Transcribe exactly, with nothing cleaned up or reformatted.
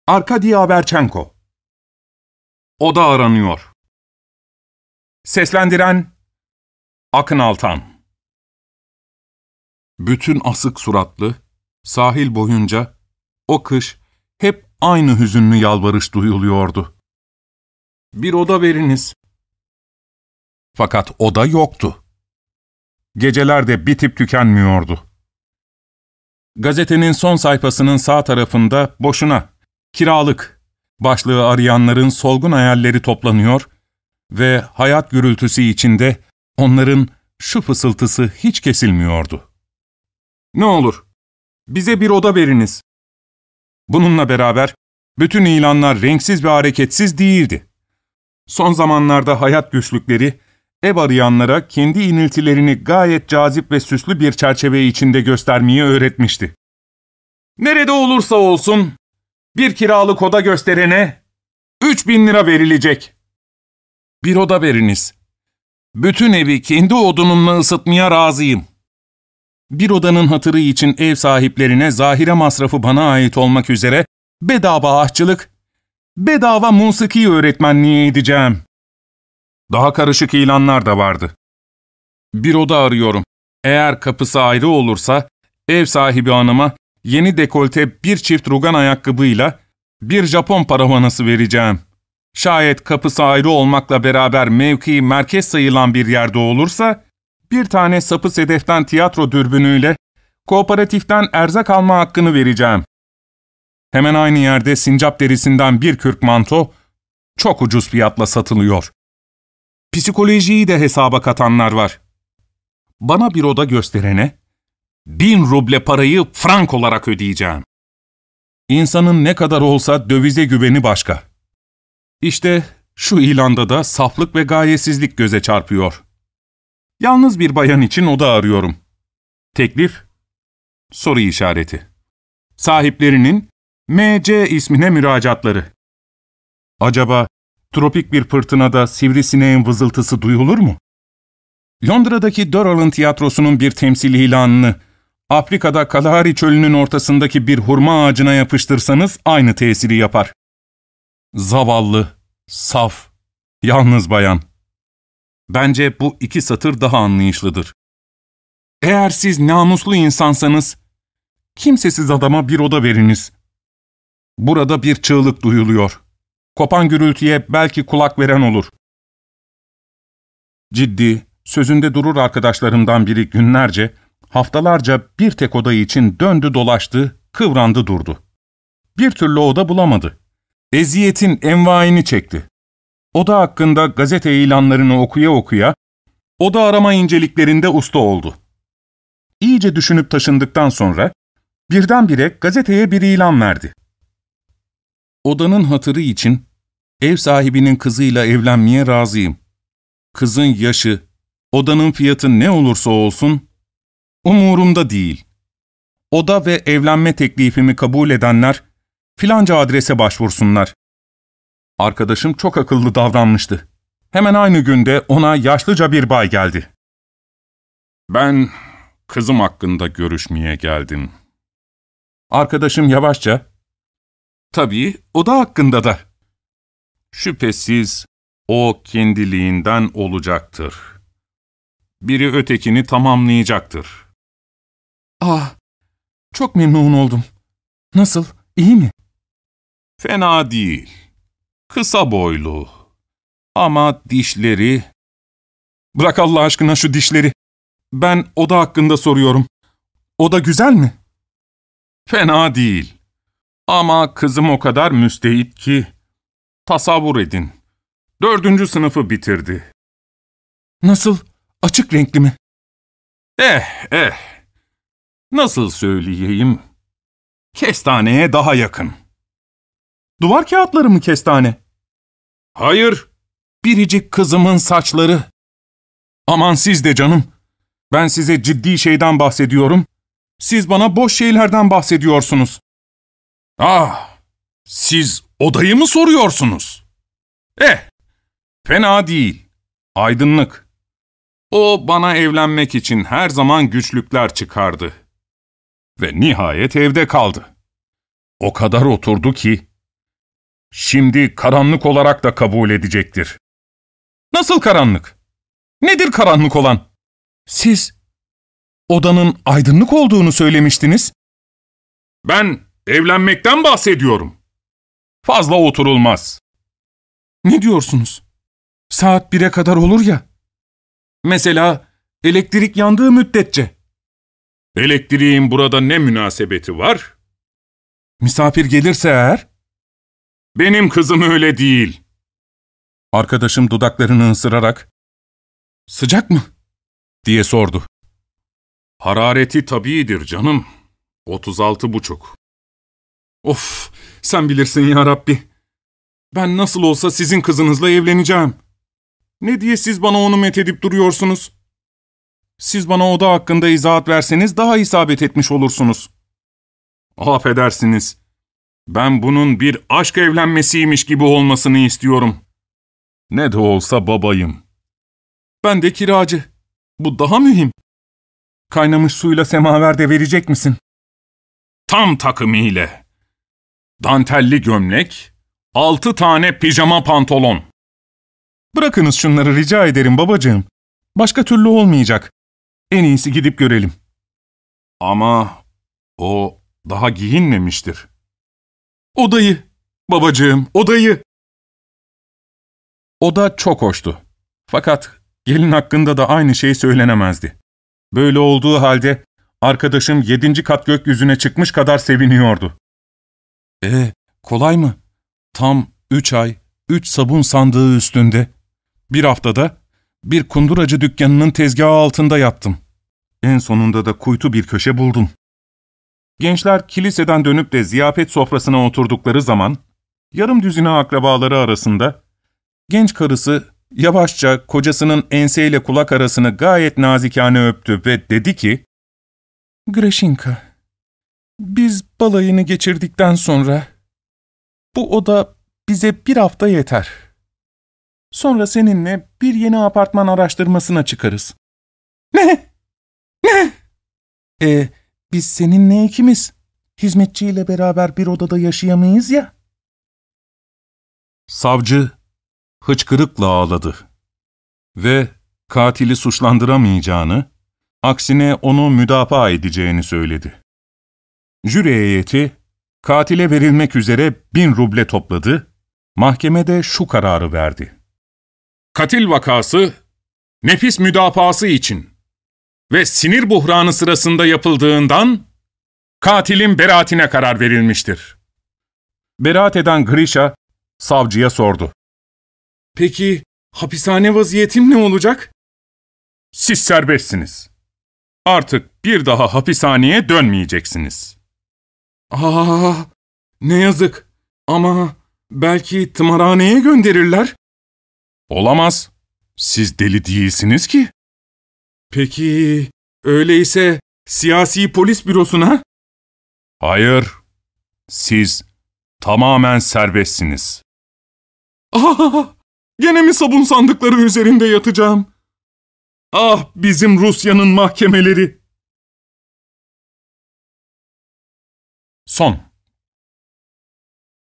Arkady Averchenko. Oda aranıyor. Seslendiren Akın Altan. Bütün asık suratlı, sahil boyunca o kış hep aynı hüzünlü yalvarış duyuluyordu. Bir oda veriniz. Fakat oda yoktu. Geceler de bitip tükenmiyordu. Gazetenin son sayfasının sağ tarafında boşuna "Kiralık" başlığı arayanların solgun hayalleri toplanıyor ve hayat gürültüsü içinde onların şu fısıltısı hiç kesilmiyordu. "Ne olur, bize bir oda veriniz." Bununla beraber bütün ilanlar renksiz ve hareketsiz değildi. Son zamanlarda hayat güçlükleri, ev arayanlara kendi iniltilerini gayet cazip ve süslü bir çerçeve içinde göstermeyi öğretmişti. Nerede olursa olsun, bir kiralık oda gösterene üç bin lira verilecek. Bir oda veriniz. Bütün evi kendi odunumla ısıtmaya razıyım. Bir odanın hatırı için ev sahiplerine zahire masrafı bana ait olmak üzere bedava aşçılık, bedava musiki öğretmenliği edeceğim. Daha karışık ilanlar da vardı. Bir oda arıyorum. Eğer kapısı ayrı olursa, ev sahibi hanıma yeni dekolte bir çift rugan ayakkabıyla bir Japon paravanası vereceğim. Şayet kapısı ayrı olmakla beraber mevki merkez sayılan bir yerde olursa, bir tane sapı sedeften tiyatro dürbünüyle kooperatiften erzak alma hakkını vereceğim. Hemen aynı yerde sincap derisinden bir kürk manto çok ucuz fiyatla satılıyor. Psikolojiyi de hesaba katanlar var. Bana bir oda gösterene bin ruble parayı frank olarak ödeyeceğim. İnsanın ne kadar olsa dövize güveni başka. İşte şu ilanda da saflık ve gayesizlik göze çarpıyor. Yalnız bir bayan için oda arıyorum. Teklif? Soru işareti. Sahiplerinin M C ismine müracaatları. Acaba tropik bir fırtınada sivrisineğin vızıltısı duyulur mu? Londra'daki Durrell Tiyatrosu'nun bir temsil ilanını Afrika'da Kalahari Çölü'nün ortasındaki bir hurma ağacına yapıştırsanız aynı tesiri yapar. Zavallı, saf, yalnız bayan. Bence bu iki satır daha anlayışlıdır. Eğer siz namuslu insansanız, kimsesiz adama bir oda veriniz. Burada bir çığlık duyuluyor. Kopan gürültüye belki kulak veren olur. Ciddi, sözünde durur arkadaşlarımdan biri günlerce, haftalarca bir tek oda için döndü dolaştı, kıvrandı durdu. Bir türlü oda bulamadı. Eziyetin envaini çekti. Oda hakkında gazete ilanlarını okuya okuya, oda arama inceliklerinde usta oldu. İyice düşünüp taşındıktan sonra, birdenbire gazeteye bir ilan verdi. Odanın hatırı için, ev sahibinin kızıyla evlenmeye razıyım. Kızın yaşı, odanın fiyatı ne olursa olsun, umurumda değil. Oda ve evlenme teklifimi kabul edenler, filanca adrese başvursunlar. Arkadaşım çok akıllı davranmıştı. Hemen aynı günde ona yaşlıca bir bay geldi. Ben kızım hakkında görüşmeye geldim. Arkadaşım yavaşça, tabii oda hakkında da. Şüphesiz o kendiliğinden olacaktır. Biri ötekini tamamlayacaktır. Ah, çok memnun oldum. Nasıl, iyi mi? Fena değil. Kısa boylu. Ama dişleri... Bırak Allah aşkına şu dişleri. Ben oda hakkında soruyorum. Oda güzel mi? Fena değil. Ama kızım o kadar müstehit ki... Tasavvur edin. Dördüncü sınıfı bitirdi. Nasıl? Açık renkli mi? Eh, eh. Nasıl söyleyeyim? Kestaneye daha yakın. Duvar kağıtları mı kestane? Hayır. Biricik kızımın saçları. Aman siz de canım. Ben size ciddi şeyden bahsediyorum. Siz bana boş şeylerden bahsediyorsunuz. Ah, siz odayı mı soruyorsunuz? Eh, fena değil. Aydınlık. O bana evlenmek için her zaman güçlükler çıkardı. Ve nihayet evde kaldı. O kadar oturdu ki, şimdi karanlık olarak da kabul edecektir. Nasıl karanlık? Nedir karanlık olan? Siz odanın aydınlık olduğunu söylemiştiniz. Ben evlenmekten bahsediyorum. Fazla oturulmaz. Ne diyorsunuz? Saat bire kadar olur ya. Mesela elektrik yandığı müddetçe. Elektriğin burada ne münasebeti var? Misafir gelirse eğer? Benim kızım öyle değil. Arkadaşım dudaklarını ısırarak, "Sıcak mı?" diye sordu. Harareti tabiidir canım. otuz altı buçuk. Of, sen bilirsin ya Rabbi. Ben nasıl olsa sizin kızınızla evleneceğim. Ne diye siz bana onu methedip duruyorsunuz? Siz bana oda hakkında izahat verseniz daha isabet etmiş olursunuz. Affedersiniz. Ben bunun bir aşk evlenmesiymiş gibi olmasını istiyorum. Ne de olsa babayım. Ben de kiracı. Bu daha mühim. Kaynamış suyla semaver de verecek misin? Tam takımıyla. Dantelli gömlek, altı tane pijama pantolon. Bırakınız şunları rica ederim babacığım. Başka türlü olmayacak. En iyisi gidip görelim. Ama o daha giyinmemiştir. Odayı, babacığım, odayı. Oda çok hoştu. Fakat gelin hakkında da aynı şey söylenemezdi. Böyle olduğu halde arkadaşım yedinci kat gökyüzüne çıkmış kadar seviniyordu. E, kolay mı? Tam üç ay, üç sabun sandığı üstünde. Bir haftada bir kunduracı dükkanının tezgahı altında yattım. En sonunda da kuytu bir köşe buldum. Gençler kiliseden dönüp de ziyafet sofrasına oturdukları zaman, yarım düzine akrabaları arasında, genç karısı yavaşça kocasının enseyle kulak arasını gayet nazikane öptü ve dedi ki, "Greşinka, biz balayını geçirdikten sonra bu oda bize bir hafta yeter. Sonra seninle bir yeni apartman araştırmasına çıkarız." "Ne? Ne?" E, biz seninle ikimiz, hizmetçiyle beraber bir odada yaşayamayız ya. Savcı hıçkırıkla ağladı ve katili suçlandıramayacağını, aksine onu müdafaa edeceğini söyledi. Jüri heyeti, katile verilmek üzere bin ruble topladı, mahkemede şu kararı verdi. Katil vakası, nefis müdafaası için ve sinir buhranı sırasında yapıldığından, katilin beraatine karar verilmiştir. Beraat eden Grisha, savcıya sordu. Peki, hapishane vaziyetim ne olacak? Siz serbestsiniz. Artık bir daha hapishaneye dönmeyeceksiniz. Aa, ne yazık. Ama belki tımarhaneye gönderirler. Olamaz. Siz deli değilsiniz ki. Peki, öyleyse siyasi polis bürosuna? Hayır. Siz tamamen serbestsiniz. Aa, gene mi sabun sandıkları üzerinde yatacağım? Ah, bizim Rusya'nın mahkemeleri. Son.